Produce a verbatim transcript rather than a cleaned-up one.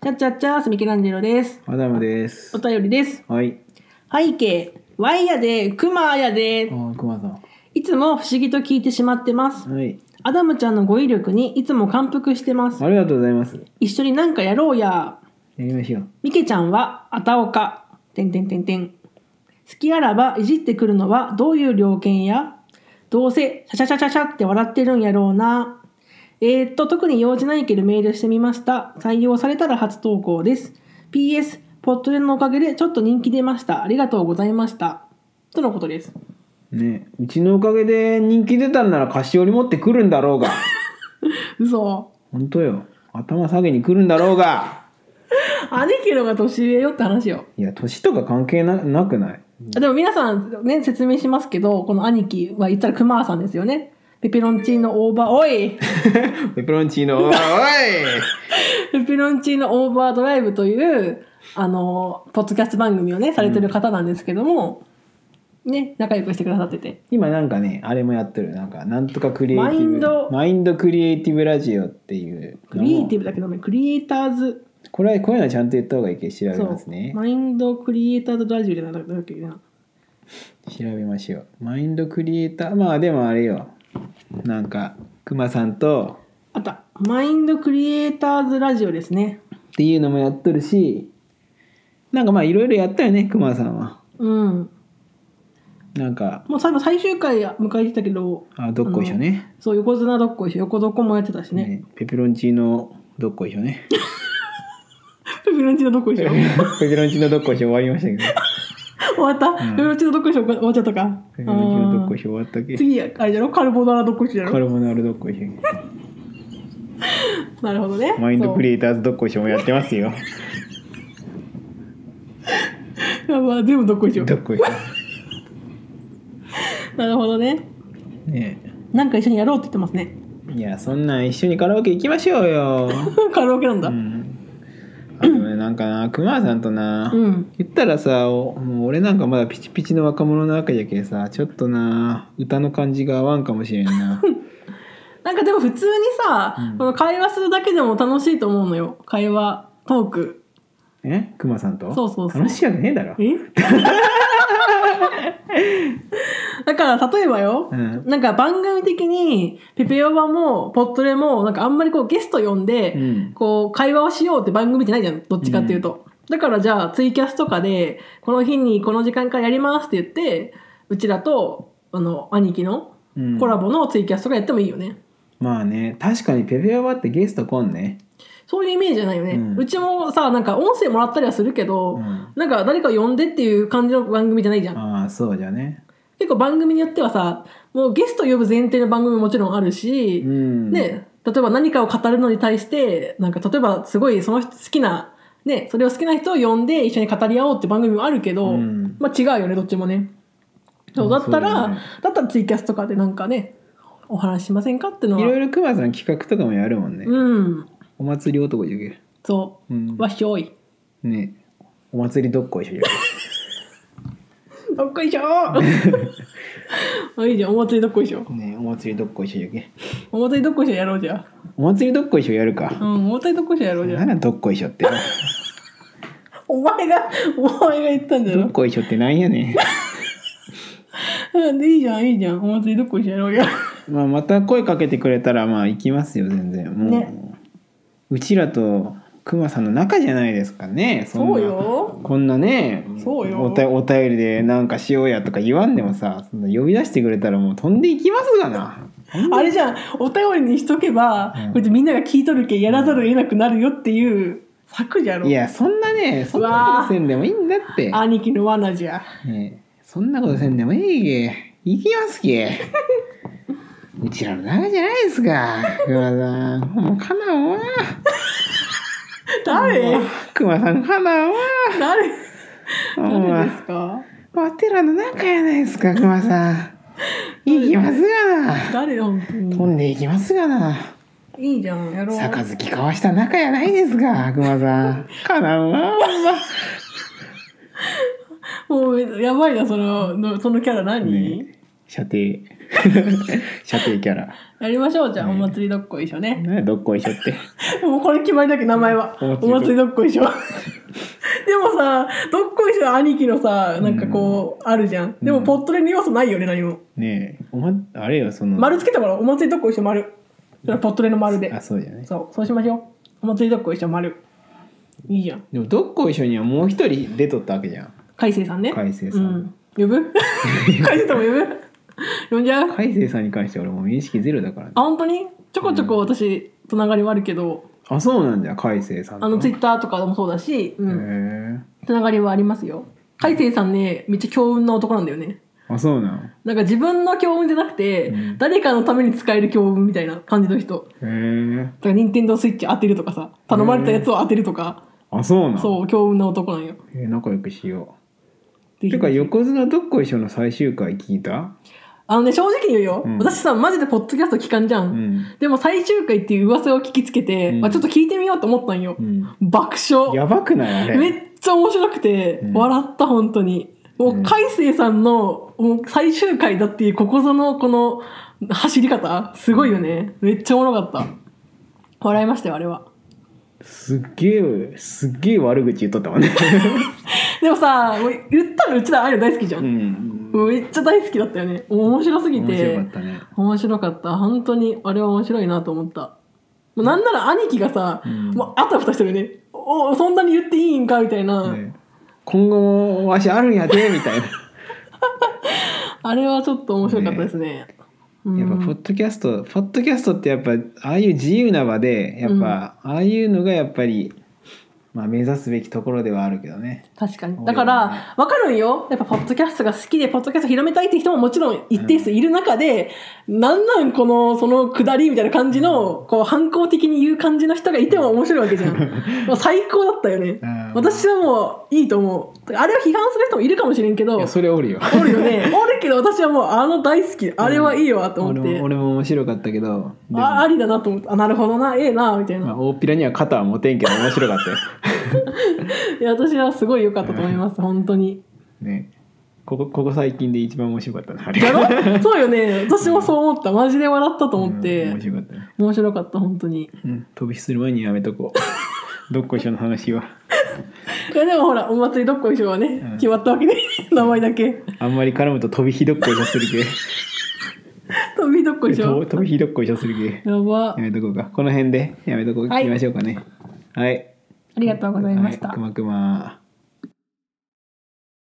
チャッチャッチャースミケランジェロです。 アダムです。 お便りです。 はい。 背景ワイやでクマやで。 ああ、クマさん。 いつも不思議と聞いてしまってます。 はい。 アダムちゃんの語彙力にいつも感服してます。 ありがとうございます。 一緒になんかやろうや。 やりましょう。 ミケちゃんはあたおか。てんてんてんてん。好きあらばいじってくるのはどういう了見や。どうせシャシャシャシャシャって笑ってるんやろうな。えー、っと特に用事ないけどメールしてみました。採用されたら初投稿です。ピーエス ポットでのおかげでちょっと人気出ました。ありがとうございましたとのことです。 ね、うちのおかげで人気出たんなら菓子折り持ってくるんだろうが。 嘘。 本当よ。頭下げに来るんだろうが。 兄貴のが年上よって話よ。 いや、年とか関係 な, なくない？ でも皆さんね説明しますけど、この兄貴は言ったらクマーさんですよね。ペペロンチーノオーバーおいペペロンチーノオーバーおいペペロンチーノオーバードライブというあのポッドキャスト番組をねされてる方なんですけども、うん、ね仲良くしてくださってて、 今なんかねあれもやってる、なんかなんとかクリエイティブマインドマインドクリエイティブラジオっていうクリエイティブだけどねクリエイターズ、 これはこういうのはちゃんと言った方がいいけど調べますね。 マインドクリエイターズラジオじゃなかったっけな。 調べましょう。マインドクリエイター、まあでもあれよ、なんかクマさんとあったマインドクリエイターズラジオですねっていうのもやっとるし、なんかまあいろいろやったよねクマさんは。 うんなんかもう最後最終回迎えてたけど、 あどっこいしょね。 そう横綱どっこいしょ、横どこもやってたしね。 ねペペロンチーノどっこいしょね。 ペペロンチーノどっこいしょ。 ペペロンチーノどっこいしょ終わりましたけど。 終わった、うん、ペペロンチーノどっこいしょ終わっちゃったか。 ペペロンチーノどっこいしょ終わったっけ。 次あれだろカルボナーラどっこいしょだろ。 カルボナーラどっこいしょ。 なるほどね。 マインドクリエイターズどっこいしょもやってますよ。 やば全部どっこいしょ。 どっこいしょ。 なるほどね。 ねなんか一緒にやろうって言ってますね。 いやそんなん一緒にカラオケ行きましょうよ。 カラオケなんだ。 うん、あでもねなんかなクマさんとな、 うん、 言ったらさもう俺なんかまだピチピチの若者の中じゃけさちょっとな歌の感じが合わんかもしれんな。 なんかでも普通にさ、 うん、 この会話するだけでも楽しいと思うのよ。会話トーク。 えクマさんとそうそうそう楽しいわけねえだろ。 えだから例えばよ、うん、なんか番組的にペペオバもポットレもなんかあんまりこうゲスト呼んで、うん、こう会話をしようって番組じゃないじゃんどっちかっていうと、うん、だからじゃあツイキャスとかでこの日にこの時間からやりますって言ってうちらとあの兄貴のコラボのツイキャスとかやってもいいよね、 うん、まあね確かにペペオバってゲスト来んね。 そういうイメージじゃないよね、うん、うちもさなんか音声もらったりはするけど、うん、なんか誰か呼んでっていう感じの番組じゃないじゃん。 ああそうじゃね。 結構番組によってはさもうゲスト呼ぶ前提の番組ももちろんあるし、うん、ね、例えば何かを語るのに対してなんか例えばすごいその人好きな、ね、それを好きな人を呼んで一緒に語り合おうって番組もあるけど、うん、まあ違うよねどっちもね。そうだったら、ね、だったらツイキャスとかでなんかねお話しませんかっていうのはいろいろクマさん企画とかもやるもんね。 うんお祭り男じゃけ。 そう、うん、わっしょいねお祭りどっこいしょじゃけ。 どっこいしょいいじゃんお祭りどっこいしょねお祭りどっこいしょじゃけ。 お祭りどっこいしょやろうじゃ。 お祭りどっこいしょやるか。 うんお祭りどっこいしょやろうじゃ。 なんだどっこいしょってお前がお前が言ったんだよ。 どっこいしょってなんやねん。でいいじゃんいいじゃんお祭りどっこいしょやろうじゃ。 まあまた声かけてくれたらまあ行きますよ全然もう、ね、うちらとクマさんの仲じゃないですかね。そんなそうよこんなねそうよお, たお便りでなんかしようやとか言わんでもさそんな呼び出してくれたらもう飛んでいきますがな。 あれじゃんお便りにしとけば、うん、こうやってみんなが聞いとるけやらざるを得なくなるよっていう策じゃろ。 いやそんなねそんなことせんでもいいんだって。 兄貴の罠じゃ、 ね、そんなことせんでもいいけ行きますけうちらの仲じゃないですかクマさんもうかなわんわ誰クマさんかなわんわ誰誰ですか。 わてらの仲やないですかクマさん行きますがな。 誰本当に飛んでいきますがな。 いいじゃんやろう。 杯交わした仲やないですかクマさんかなわんわもうやばいなそののそのキャラ何、ね、 射程射程キャラやりましょうじゃあ、 ねお祭りどっこいしょね。 ねどっこいしょってもうこれ決まりだけど名前はおお祭り祭りどっこいしょ。でもさどっこいしょ兄貴のさなんかこう、あるじゃん。でもポットレの要素ないよね何も。 ねえおまあれよその丸つけてもらおう。お祭りどっこいしょ丸。それはポットレの丸で。 あそうじゃね。 そうそうしましょう。お祭りどっこいしょ丸。いいじゃん。 でもどっこいしょにはもう一人出とったわけじゃん。 海星さんね。 海星さん、 うん、呼ぶ海星さんも呼ぶ呼んじゃう。 海星さんに関しては俺もう面識ゼロだからね。 あ本当にちょこちょこ私つながりはあるけど、 あそうなんだよ海星さんとあのツイッターとかでもそうだし、うん、 へつながりはありますよ。海星さんねめっちゃ強運な男なんだよね。 えあそうなの。 なんか自分の強運じゃなくて、うん、誰かのために使える強運みたいな感じの人。 へえ。 だから任天堂スイッチ当てるとかさ頼まれたやつを当てるとか。 あそうなの。 そう強運な男なんよ。 えー、仲良くしよう。てか横綱どっこいしょの最終回聞いた？ あのね正直に言うよ、うん、私さマジでポッドキャスト聞かんじゃん、うん、でも最終回っていう噂を聞きつけて、うんまあ、ちょっと聞いてみようと思ったんよ、うん、爆笑やばくないあれめっちゃ面白くて、うん、笑った本当にもう海星さんのもう最終回だっていうここぞのこの走り方すごいよね、めっちゃおもろかった笑いましたよあれは。 すっげえすっげえ悪口言っとったもんねでもさもう言ったらうちらあれ大好きじゃん、 うんもうめっちゃ大好きだったよね。面白すぎて面白かったね。 面白かった本当にあれは面白いなと思った。もうなんなら兄貴がさ、うん、もうあたふたしてるね。おそんなに言っていいんかみたいな、ね、 今後もわしあるんやでみたいなあれはちょっと面白かったですね。 ねやっぱポッドキャストポッドキャストってやっぱああいう自由な場でやっぱ、うん、ああいうのがやっぱりまあ目指すべきところではあるけどね。 確かにだから分かるんよ。やっぱポッドキャストが好きでポッドキャスト広めたいって人ももちろん一定数いる中で、うん、なんなんこのその下りみたいな感じの、うん、こう反抗的に言う感じの人がいても面白いわけじゃんもう最高だったよね、うん、私はもういいと思う。あれを批判する人もいるかもしれんけど、 いやそれおるよおるよねおるけど私はもうあの大好きあれはいいわと思って、 うん、俺も、俺も面白かったけどあありだなと思って、あなるほどなええなみたいな、まあ、 大っぴらには肩は持てんけど面白かったよいや私はすごい良かったと思います、うん、本当にね。ここ、ここ最近で一番面白かったなあれ。 だろそうよね私もそう思った。マジで笑ったと思って、うん、 面白かったね。 面白かった本当に、 うん、飛び火する前にやめとこうどっこいしょの話は。 いやでもほらお祭りどっこいしょはね、うん、決まったわけで名前だけあんまり絡むと飛び火どっこいしょするけ飛びどっこいしょ飛び火どっこいしょするけやばやめとこうか。この辺でやめとこう、はい、きましょうかね。はいありがとうございました。 はい、くまくま。